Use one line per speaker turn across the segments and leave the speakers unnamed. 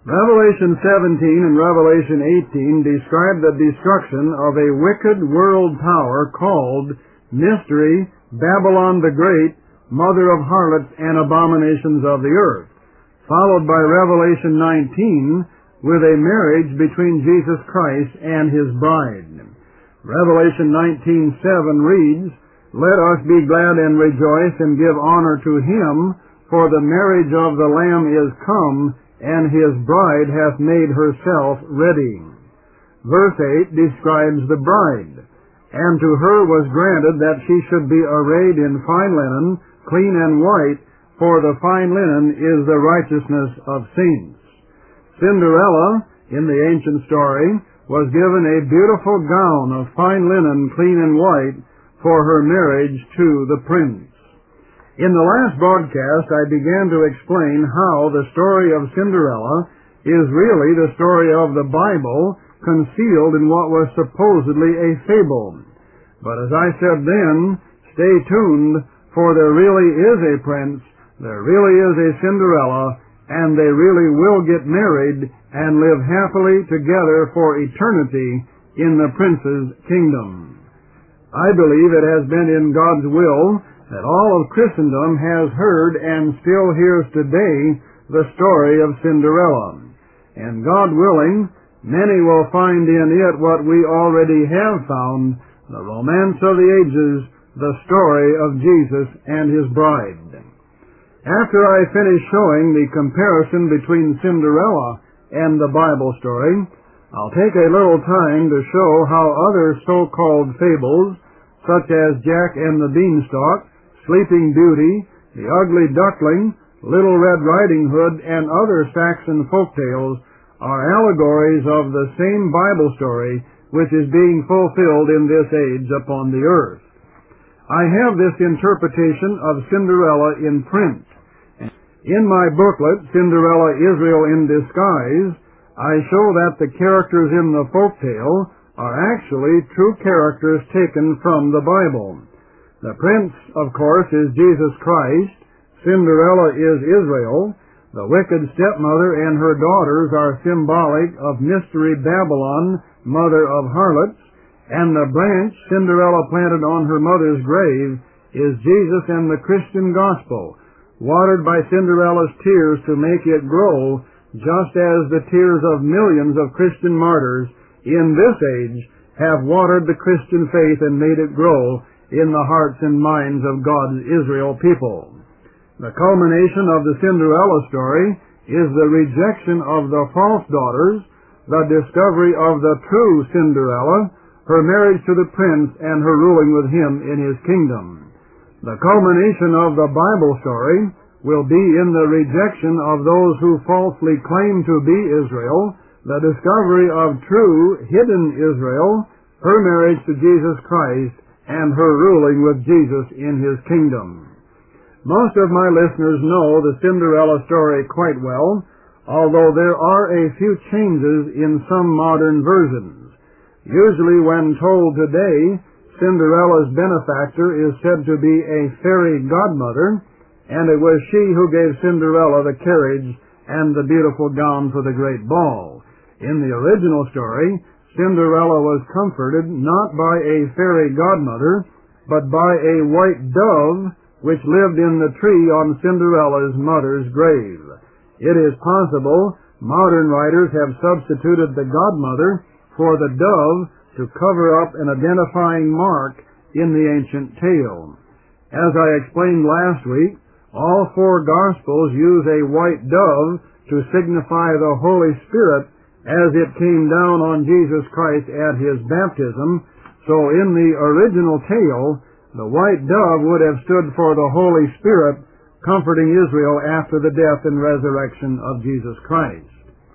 Revelation 17 and Revelation 18 describe the destruction of a wicked world power called Mystery Babylon the Great, mother of harlots and abominations of the earth, followed by Revelation 19 with a marriage between Jesus Christ and his bride. Revelation 19:7 reads, "Let us be glad and rejoice and give honor to him, for the marriage of the Lamb is come, and his bride hath made herself ready." Verse 8 describes the bride. "And to her was granted that she should be arrayed in fine linen, clean and white, for the fine linen is the righteousness of saints." Cinderella, in the ancient story, was given a beautiful gown of fine linen, clean and white, for her marriage to the prince. In the last broadcast, I began to explain how the story of Cinderella is really the story of the Bible concealed in what was supposedly a fable. But as I said then, stay tuned, for there really is a prince, there really is a Cinderella, and they really will get married and live happily together for eternity in the prince's kingdom. I believe it has been in God's will that all of Christendom has heard and still hears today the story of Cinderella. And God willing, many will find in it what we already have found, the romance of the ages, the story of Jesus and his bride. After I finish showing the comparison between Cinderella and the Bible story, I'll take a little time to show how other so-called fables, such as Jack and the Beanstalk, Sleeping Beauty, The Ugly Duckling, Little Red Riding Hood, and other Saxon folktales are allegories of the same Bible story which is being fulfilled in this age upon the earth. I have this interpretation of Cinderella in print. In my booklet, Cinderella Israel in Disguise, I show that the characters in the folktale are actually true characters taken from the Bible. The prince, of course, is Jesus Christ. Cinderella is Israel. The wicked stepmother and her daughters are symbolic of Mystery Babylon, mother of harlots. And the branch Cinderella planted on her mother's grave is Jesus and the Christian gospel, watered by Cinderella's tears to make it grow, just as the tears of millions of Christian martyrs in this age have watered the Christian faith and made it grow in the hearts and minds of God's Israel people. The culmination of the Cinderella story is the rejection of the false daughters, the discovery of the true Cinderella, her marriage to the prince, and her ruling with him in his kingdom. The culmination of the Bible story will be in the rejection of those who falsely claim to be Israel, the discovery of true, hidden Israel, her marriage to Jesus Christ, and her ruling with Jesus in his kingdom. Most of my listeners know the Cinderella story quite well, although there are a few changes in some modern versions. Usually when told today, Cinderella's benefactor is said to be a fairy godmother, and it was she who gave Cinderella the carriage and the beautiful gown for the great ball. In the original story, Cinderella was comforted not by a fairy godmother, but by a white dove which lived in the tree on Cinderella's mother's grave. It is possible modern writers have substituted the godmother for the dove to cover up an identifying mark in the ancient tale. As I explained last week, all four Gospels use a white dove to signify the Holy Spirit as it came down on Jesus Christ at his baptism. So in the original tale, the white dove would have stood for the Holy Spirit comforting Israel after the death and resurrection of Jesus Christ.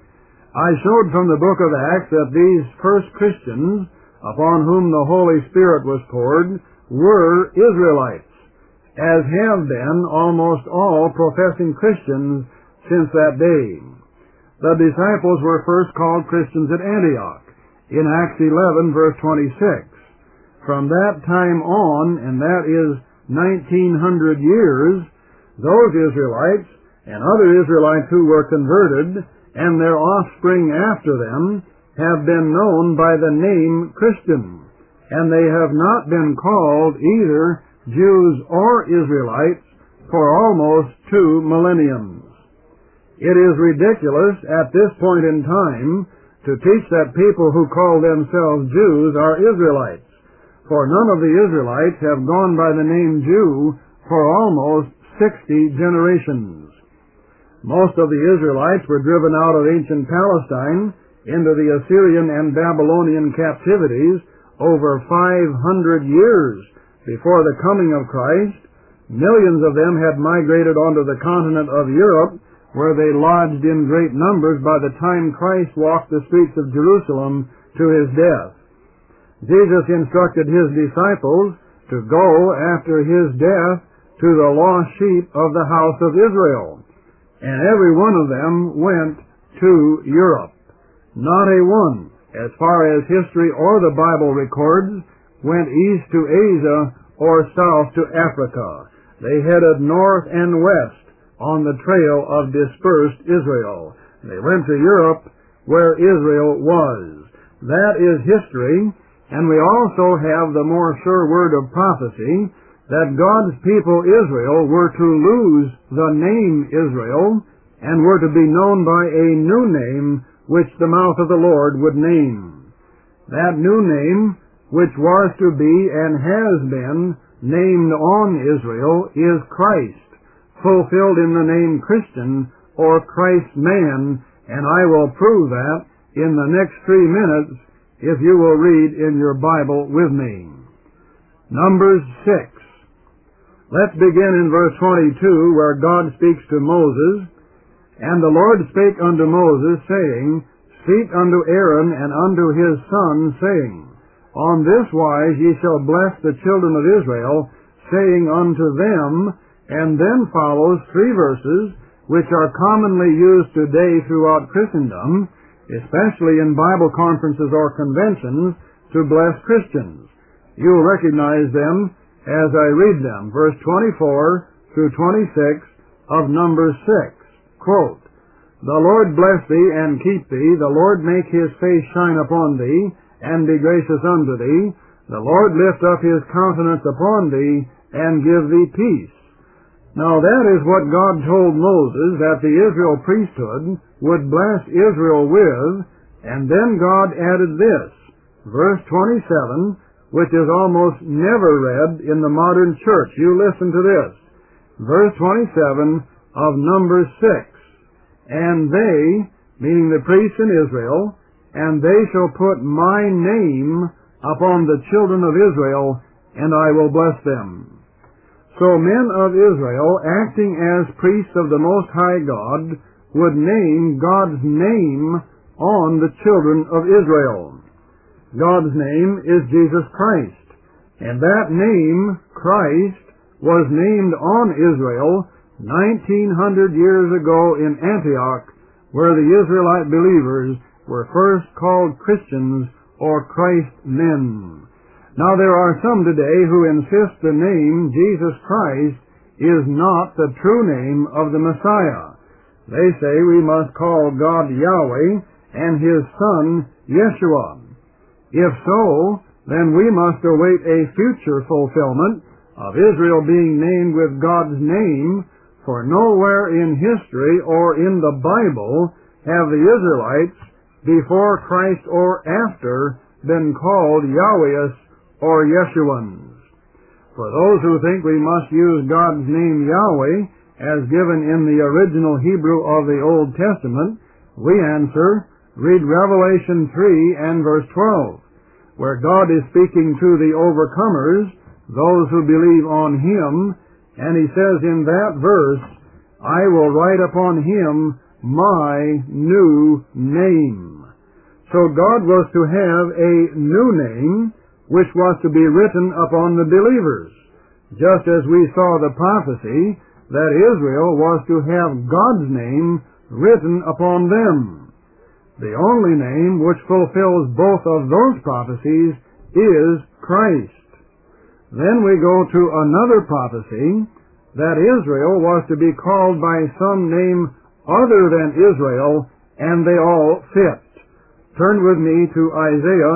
I showed from the book of Acts that these first Christians, upon whom the Holy Spirit was poured, were Israelites, as have been almost all professing Christians since that day. The disciples were first called Christians at Antioch, in Acts 11, verse 26. From that time on, and that is 1900 years, those Israelites and other Israelites who were converted and their offspring after them have been known by the name Christian, and they have not been called either Jews or Israelites for almost 2 millenniums. It is ridiculous at this point in time to teach that people who call themselves Jews are Israelites, for none of the Israelites have gone by the name Jew for almost 60 generations. Most of the Israelites were driven out of ancient Palestine into the Assyrian and Babylonian captivities over 500 years before the coming of Christ. Millions of them had migrated onto the continent of Europe, where they lodged in great numbers by the time Christ walked the streets of Jerusalem to his death. Jesus instructed his disciples to go after his death to the lost sheep of the house of Israel, and every one of them went to Europe. Not a one, as far as history or the Bible records, went east to Asia or south to Africa. They headed north and west on the trail of dispersed Israel. They went to Europe, where Israel was. That is history, and we also have the more sure word of prophecy that God's people Israel were to lose the name Israel and were to be known by a new name which the mouth of the Lord would name. That new name, which was to be and has been named on Israel, is Christ, fulfilled in the name Christian or Christ-man, and I will prove that in the next 3 minutes if you will read in your Bible with me. Numbers 6. Let's begin in verse 22, where God speaks to Moses. And the Lord spake unto Moses, saying, Speak unto Aaron and unto his sons, saying, On this wise ye shall bless the children of Israel, saying unto them, and then follows 3 verses which are commonly used today throughout Christendom, especially in Bible conferences or conventions, to bless Christians. You'll recognize them as I read them. Verse 24 through 26 of Numbers 6. Quote, The Lord bless thee and keep thee. The Lord make his face shine upon thee, and be gracious unto thee. The Lord lift up his countenance upon thee, and give thee peace. Now that is what God told Moses that the Israel priesthood would bless Israel with, and then God added this, verse 27, which is almost never read in the modern church. You listen to this. Verse 27 of Numbers 6. And they, meaning the priests in Israel, and they shall put my name upon the children of Israel, and I will bless them. So men of Israel, acting as priests of the Most High God, would name God's name on the children of Israel. God's name is Jesus Christ, and that name, Christ, was named on Israel 1900 years ago in Antioch, where the Israelite believers were first called Christians or Christ-men. Now there are some today who insist the name Jesus Christ is not the true name of the Messiah. They say we must call God Yahweh and his Son Yeshua. If so, then we must await a future fulfillment of Israel being named with God's name, for nowhere in history or in the Bible have the Israelites, before Christ or after, been called Yahwehs or Yeshuans. For those who think we must use God's name Yahweh as given in the original Hebrew of the Old Testament, we answer, read Revelation 3 and verse 12, where God is speaking to the overcomers, those who believe on him, and he says in that verse, I will write upon him my new name. So God was to have a new name, which was to be written upon the believers, just as we saw the prophecy that Israel was to have God's name written upon them. The only name which fulfills both of those prophecies is Christ. Then we go to another prophecy that Israel was to be called by some name other than Israel and they all fit. Turn with me to Isaiah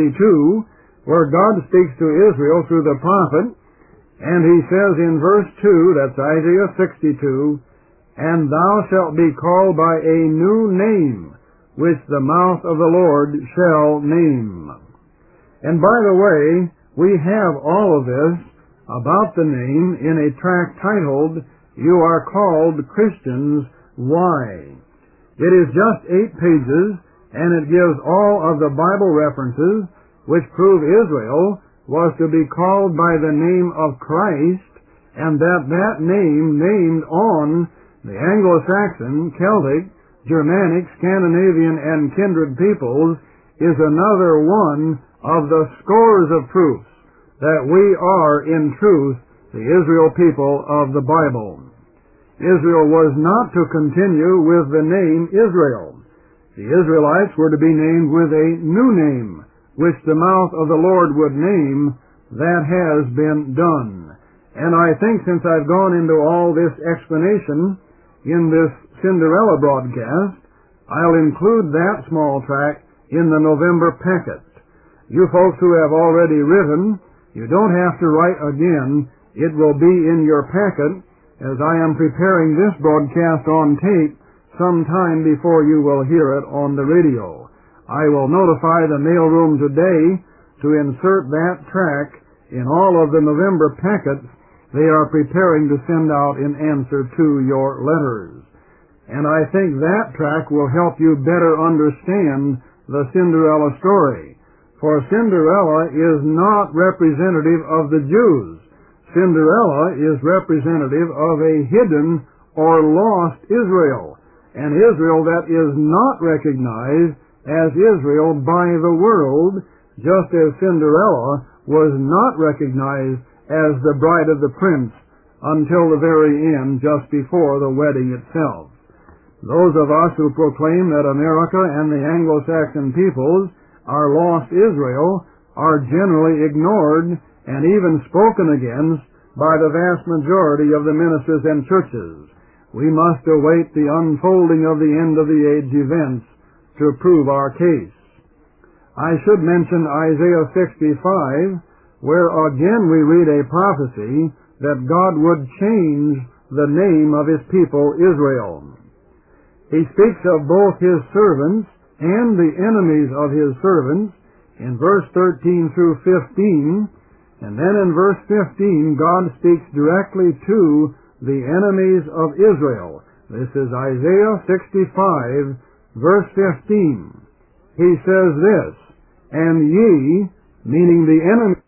62, where God speaks to Israel through the prophet, and he says in verse 2, that's Isaiah 62, "And thou shalt be called by a new name, which the mouth of the Lord shall name." And by the way, we have all of this about the name in a tract titled, "You Are Called Christians. Why?" It is just 8 pages, and it gives all of the Bible references which prove Israel was to be called by the name of Christ, and that name named on the Anglo-Saxon, Celtic, Germanic, Scandinavian, and kindred peoples is another one of the scores of proofs that we are in truth the Israel people of the Bible. Israel was not to continue with the name Israel. The Israelites were to be named with a new name, which the mouth of the Lord would name. That has been done. And I think since I've gone into all this explanation in this Cinderella broadcast, I'll include that small tract in the November packet. You folks who have already written, you don't have to write again. It will be in your packet as I am preparing this broadcast on tape sometime before you will hear it on the radio. I will notify the mailroom today to insert that tract in all of the November packets they are preparing to send out in answer to your letters. And I think that tract will help you better understand the Cinderella story. For Cinderella is not representative of the Jews. Cinderella is representative of a hidden or lost Israel, an Israel that is not recognized as Israel by the world, just as Cinderella was not recognized as the bride of the prince until the very end, just before the wedding itself. Those of us who proclaim that America and the Anglo-Saxon peoples are lost Israel are generally ignored and even spoken against by the vast majority of the ministers and churches. We must await the unfolding of the end of the age events to prove our case. I should mention Isaiah 65, where again we read a prophecy that God would change the name of His people Israel. He speaks of both His servants and the enemies of His servants in verse 13 through 15, and then in verse 15 God speaks directly to the enemies of Israel. This is Isaiah 65, verse 15. He says this, "And ye," meaning the enemies,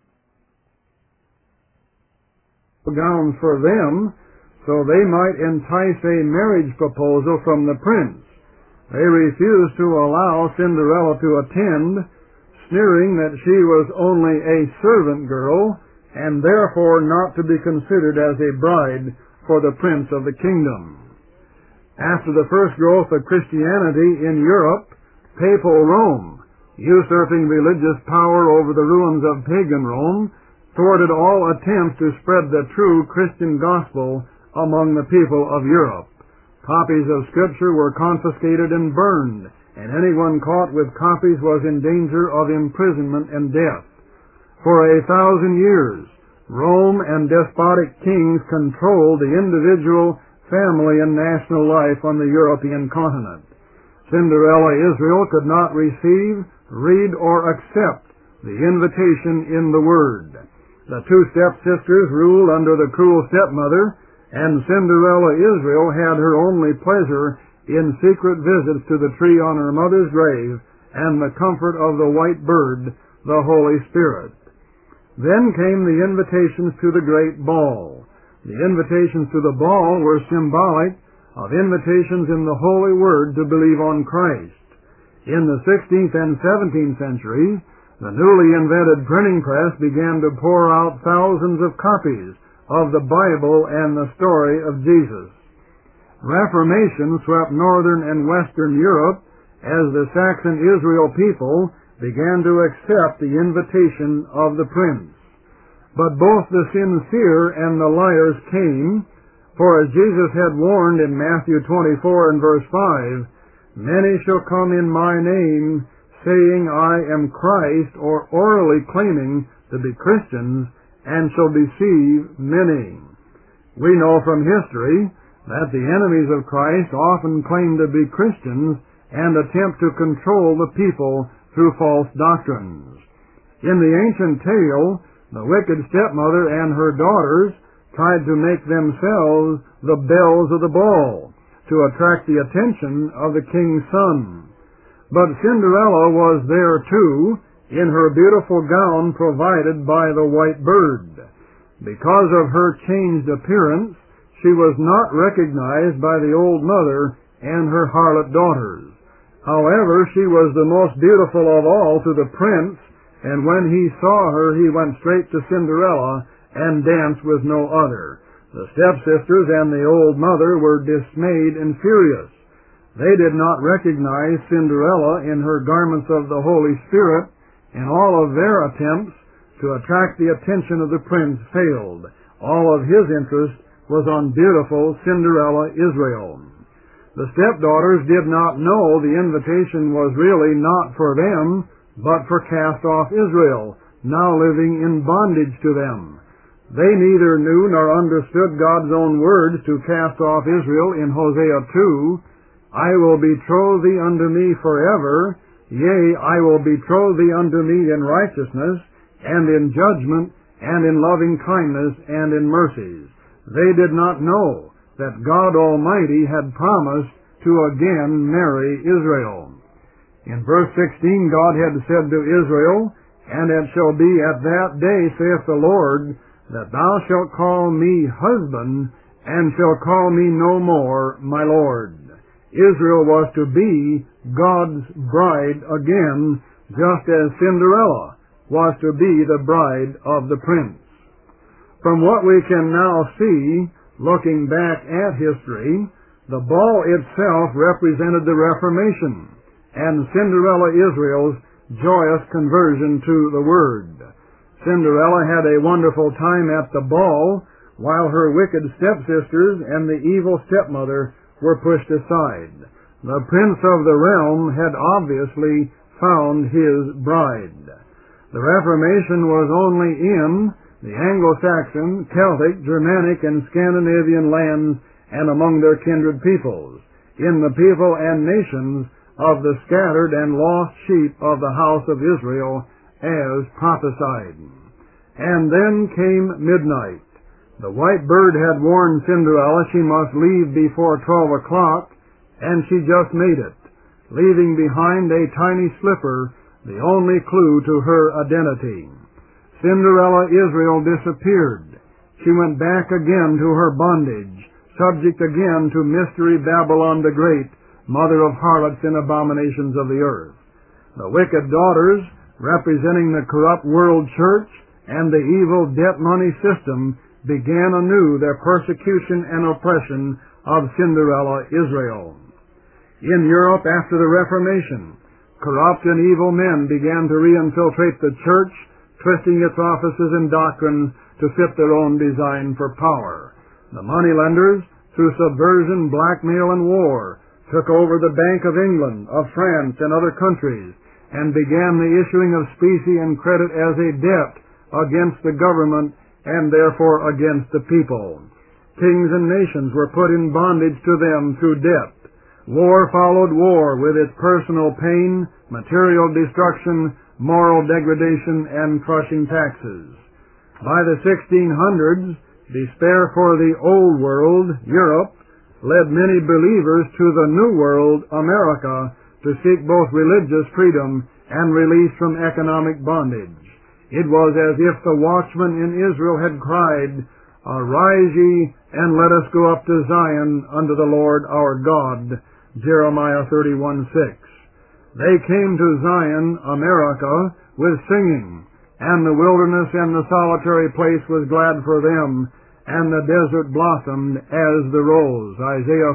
gowns for them, so they might entice a marriage proposal from the prince. They refused to allow Cinderella to attend, sneering that she was only a servant girl, and therefore not to be considered as a bride for the prince of the kingdom. After the first growth of Christianity in Europe, papal Rome, usurping religious power over the ruins of pagan Rome, thwarted all attempts to spread the true Christian gospel among the people of Europe. Copies of Scripture were confiscated and burned, and anyone caught with copies was in danger of imprisonment and death. For 1,000 years, Rome and despotic kings controlled the individual, family, and national life on the European continent. Cinderella Israel could not receive, read, or accept the invitation in the Word. The two stepsisters ruled under the cruel stepmother, and Cinderella Israel had her only pleasure in secret visits to the tree on her mother's grave and the comfort of the white bird, the Holy Spirit. Then came the invitations to the great ball. The invitations to the ball were symbolic of invitations in the Holy Word to believe on Christ. In the 16th and 17th centuries, the newly invented printing press began to pour out thousands of copies of the Bible and the story of Jesus. Reformation swept northern and western Europe as the Saxon Israel people began to accept the invitation of the prince. But both the sincere and the liars came, for as Jesus had warned in Matthew 24 and verse 5, Many shall come in my name, saying, I am Christ, or orally claiming to be Christians, and shall deceive many. We know from history that the enemies of Christ often claim to be Christians and attempt to control the people through false doctrines. In the ancient tale, the wicked stepmother and her daughters tried to make themselves the belles of the ball to attract the attention of the king's son. But Cinderella was there too, in her beautiful gown provided by the white bird. Because of her changed appearance, she was not recognized by the old mother and her harlot daughters. However, she was the most beautiful of all to the prince, and when he saw her, he went straight to Cinderella and danced with no other. The stepsisters and the old mother were dismayed and furious. They did not recognize Cinderella in her garments of the Holy Spirit, and all of their attempts to attract the attention of the prince failed. All of his interest was on beautiful Cinderella Israel. The stepdaughters did not know the invitation was really not for them, but for cast-off Israel, now living in bondage to them. They neither knew nor understood God's own words to cast off Israel in Hosea 2, I will betroth thee unto me forever, yea, I will betroth thee unto me in righteousness, and in judgment, and in loving kindness, and in mercies. They did not know that God Almighty had promised to again marry Israel. In verse 16, God had said to Israel, And it shall be at that day, saith the Lord, that thou shalt call me husband, and shalt call me no more my Lord. Israel was to be God's bride again, just as Cinderella was to be the bride of the prince. From what we can now see, looking back at history, the ball itself represented the Reformation, and Cinderella Israel's joyous conversion to the Word. Cinderella had a wonderful time at the ball, while her wicked stepsisters and the evil stepmother were pushed aside. The prince of the realm had obviously found his bride. The Reformation was only in the Anglo-Saxon, Celtic, Germanic, and Scandinavian lands and among their kindred peoples, in the people and nations of the scattered and lost sheep of the house of Israel, as prophesied. And then came midnight. The white bird had warned Cinderella she must leave before 12 o'clock, and she just made it, leaving behind a tiny slipper, the only clue to her identity. Cinderella Israel disappeared. She went back again to her bondage, subject again to Mystery Babylon the Great, mother of harlots and abominations of the earth. The wicked daughters, representing the corrupt world church and the evil debt money system, began anew their persecution and oppression of Cinderella Israel. In Europe after the Reformation, corrupt and evil men began to re-infiltrate the church, twisting its offices and doctrines to fit their own design for power. The moneylenders, through subversion, blackmail, and war, took over the Bank of England, of France, and other countries, and began the issuing of specie and credit as a debt against the government and therefore against the people. Kings and nations were put in bondage to them through debt. War followed war with its personal pain, material destruction, moral degradation, and crushing taxes. By the 1600s, despair for the Old World, Europe, led many believers to the New World, America, to seek both religious freedom and release from economic bondage. It was as if the watchmen in Israel had cried, Arise ye, and let us go up to Zion unto the Lord our God. Jeremiah 31:6. They came to Zion, America, with singing, and the wilderness and the solitary place was glad for them, and the desert blossomed as the rose. Isaiah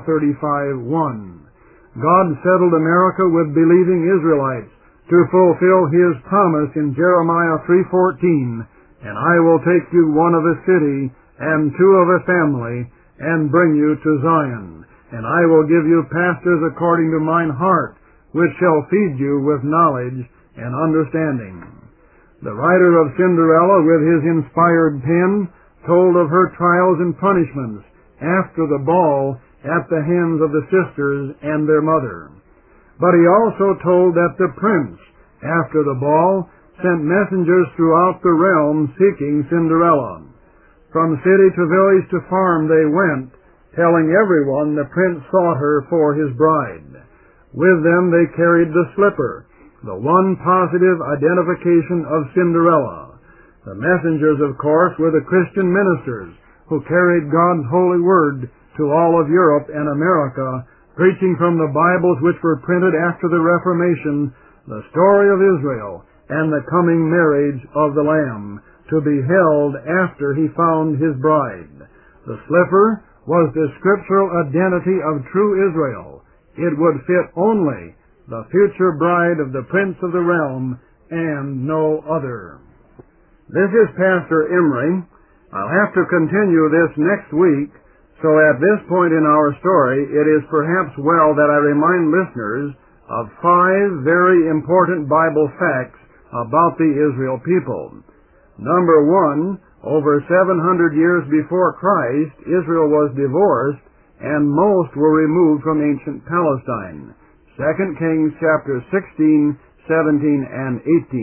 35:1. God settled America with believing Israelites to fulfill His promise in Jeremiah 3:14, And I will take you one of a city, and two of a family, and bring you to Zion. And I will give you pastors according to mine heart, which shall feed you with knowledge and understanding. The writer of Cinderella, with his inspired pen, told of her trials and punishments after the ball at the hands of the sisters and their mother. But he also told that the prince, after the ball, sent messengers throughout the realm seeking Cinderella. From city to village to farm they went, telling everyone the prince sought her for his bride. With them they carried the slipper, the one positive identification of Cinderella. The messengers, of course, were the Christian ministers who carried God's holy word to all of Europe and America, preaching from the Bibles which were printed after the Reformation, the story of Israel and the coming marriage of the Lamb, to be held after he found his bride. The slipper was the scriptural identity of true Israel. It would fit only the future bride of the Prince of the realm and no other. This is Pastor Emery. I'll have to continue this next week, so at this point in our story, it is perhaps well that I remind listeners of 5 very important Bible facts about the Israel people. Number 1, over 700 years before Christ, Israel was divorced, and most were removed from ancient Palestine. 2 Kings chapter 16, 17, and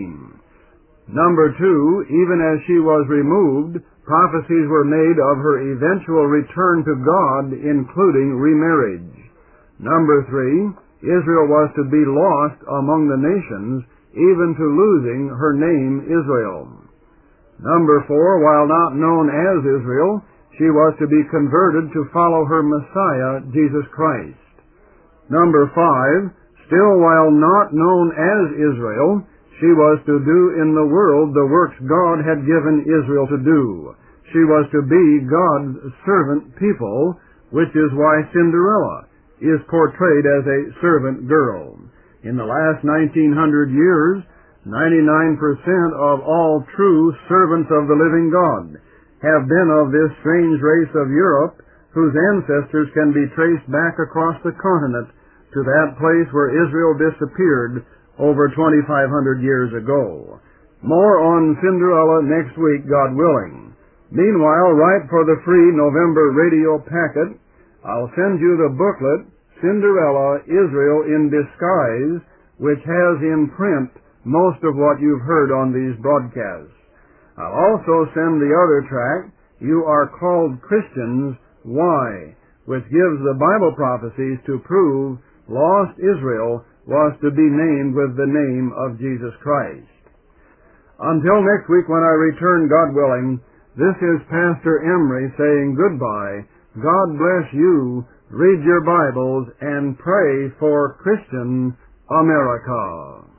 18. Number 2, even as she was removed, prophecies were made of her eventual return to God, including remarriage. Number 3, Israel was to be lost among the nations, even to losing her name Israel. Number 4, while not known as Israel, she was to be converted to follow her Messiah, Jesus Christ. Number 5, still while not known as Israel, she was to do in the world the works God had given Israel to do. She was to be God's servant people, which is why Cinderella is portrayed as a servant girl. In the last 1900 years, 99% of all true servants of the living God have been of this strange race of Europe, whose ancestors can be traced back across the continent to that place where Israel disappeared over 2,500 years ago. More on Cinderella next week, God willing. Meanwhile, write for the free November radio packet. I'll send you the booklet, Cinderella, Israel in Disguise, which has in print most of what you've heard on these broadcasts. I'll also send the other tract, You Are Called Christians, Why?, which gives the Bible prophecies to prove lost Israel was to be named with the name of Jesus Christ. Until next week when I return, God willing, this is Pastor Emery saying goodbye. God bless you. Read your Bibles and pray for Christian America.